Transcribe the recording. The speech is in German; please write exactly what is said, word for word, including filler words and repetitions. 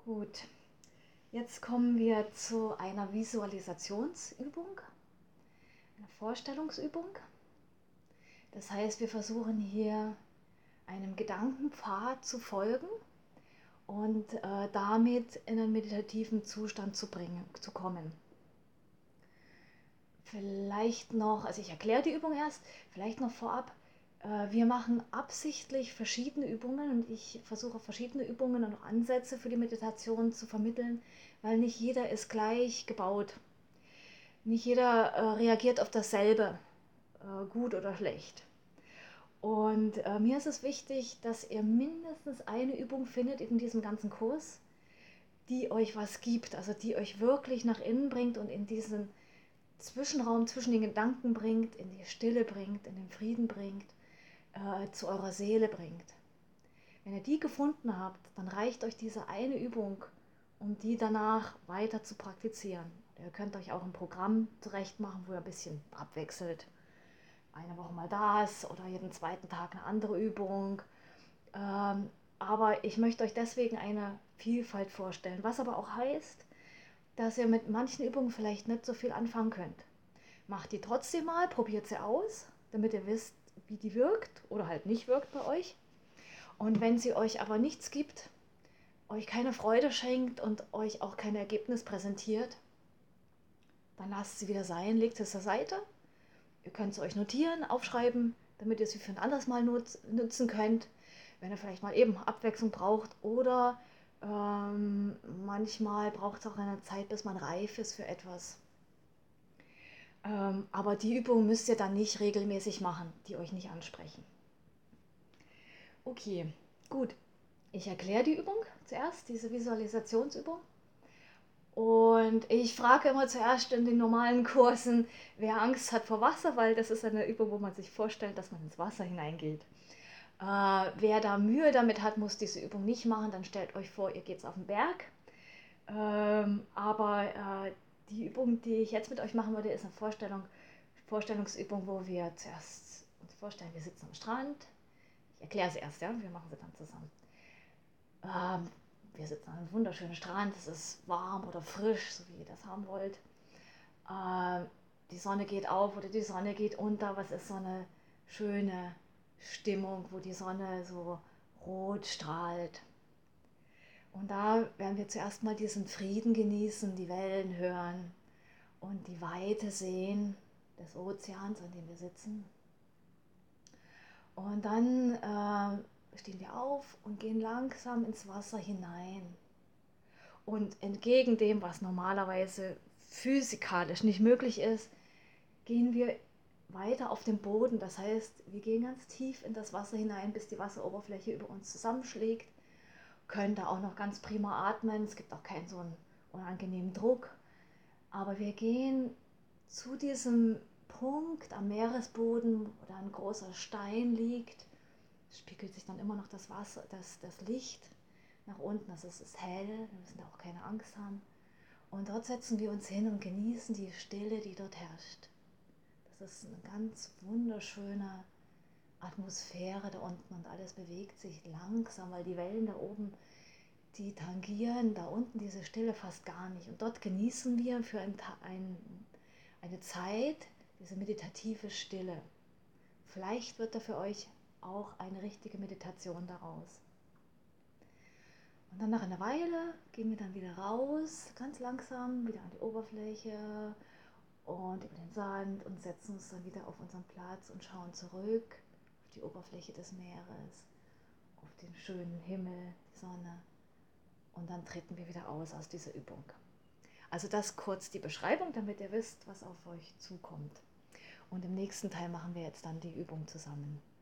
Gut, jetzt kommen wir zu einer Visualisationsübung, einer Vorstellungsübung. Das heißt, wir versuchen hier einem Gedankenpfad zu folgen und äh, damit in einen meditativen Zustand zu bringen, zu kommen. Vielleicht noch, also ich erkläre die Übung erst, vielleicht noch vorab, äh, wir machen absichtlich verschiedene Übungen und ich versuche verschiedene Übungen und auch Ansätze für die Meditation zu vermitteln, weil nicht jeder ist gleich gebaut. Nicht jeder äh, reagiert auf dasselbe, äh, gut oder schlecht. Und äh, mir ist es wichtig, dass ihr mindestens eine Übung findet in diesem ganzen Kurs, die euch was gibt, also die euch wirklich nach innen bringt und in diesen Zwischenraum zwischen den Gedanken bringt, in die Stille bringt, in den Frieden bringt, äh, zu eurer Seele bringt. Wenn ihr die gefunden habt, dann reicht euch diese eine Übung, um die danach weiter zu praktizieren. Ihr könnt euch auch ein Programm zurecht machen, wo ihr ein bisschen abwechselt. Eine Woche mal das oder jeden zweiten Tag eine andere Übung. Ähm, aber ich möchte euch deswegen eine Vielfalt vorstellen, was aber auch heißt, dass ihr mit manchen Übungen vielleicht nicht so viel anfangen könnt. Macht die trotzdem mal, probiert sie aus, damit ihr wisst, wie die wirkt oder halt nicht wirkt bei euch. Und wenn sie euch aber nichts gibt, euch keine Freude schenkt und euch auch kein Ergebnis präsentiert, dann lasst sie wieder sein, legt sie zur Seite. Ihr könnt sie euch notieren, aufschreiben, damit ihr sie für ein anderes Mal nutzen könnt, wenn ihr vielleicht mal eben Abwechslung braucht oder ähm, manchmal braucht es auch eine Zeit, bis man reif ist für etwas. Ähm, aber die Übungen müsst ihr dann nicht regelmäßig machen, die euch nicht ansprechen. Okay, gut. Ich erkläre die Übung zuerst, diese Visualisationsübung. Und ich frage immer zuerst in den normalen Kursen, wer Angst hat vor Wasser, weil das ist eine Übung, wo man sich vorstellt, dass man ins Wasser hineingeht. Äh, wer da Mühe damit hat, muss diese Übung nicht machen. Dann stellt euch vor, ihr geht auf den Berg. Ähm, aber äh, die Übung, die ich jetzt mit euch machen würde, ist eine Vorstellung, Vorstellungsübung, wo wir zuerst uns vorstellen, wir sitzen am Strand. Ich erkläre es erst, ja, wir machen sie dann zusammen. Ähm, wir sitzen an einem wunderschönen Strand, es ist warm oder frisch, so wie ihr das haben wollt. Äh, die Sonne geht auf oder die Sonne geht unter, aber es ist so eine schöne Stimmung, wo die Sonne so rot strahlt. Und da werden wir zuerst mal diesen Frieden genießen, die Wellen hören und die Weite sehen des Ozeans, an dem wir sitzen. Und dann äh, stehen wir auf und gehen langsam ins Wasser hinein. Und entgegen dem, was normalerweise physikalisch nicht möglich ist, gehen wir weiter auf den Boden. Das heißt, wir gehen ganz tief in das Wasser hinein, bis die Wasseroberfläche über uns zusammenschlägt. Können da auch noch ganz prima atmen. Es gibt auch keinen so einen unangenehmen Druck. Aber wir gehen zu diesem Punkt am Meeresboden, wo da ein großer Stein liegt. Es spiegelt sich dann immer noch das Wasser, das, das Licht nach unten. Also es ist hell, wir müssen da auch keine Angst haben. Und dort setzen wir uns hin und genießen die Stille, die dort herrscht. Das ist eine ganz wunderschöne Atmosphäre da unten und alles bewegt sich langsam, weil die Wellen da oben, die tangieren da unten diese Stille fast gar nicht. Und dort genießen wir für ein, ein, eine Zeit diese meditative Stille. Vielleicht wird da für euch auch eine richtige Meditation daraus. Und dann nach einer Weile gehen wir dann wieder raus, ganz langsam wieder an die Oberfläche und über den Sand und setzen uns dann wieder auf unseren Platz und schauen zurück auf die Oberfläche des Meeres, auf den schönen Himmel, die Sonne. Und dann treten wir wieder aus aus dieser Übung. Also das kurz die Beschreibung, damit ihr wisst, was auf euch zukommt. Und im nächsten Teil machen wir jetzt dann die Übung zusammen.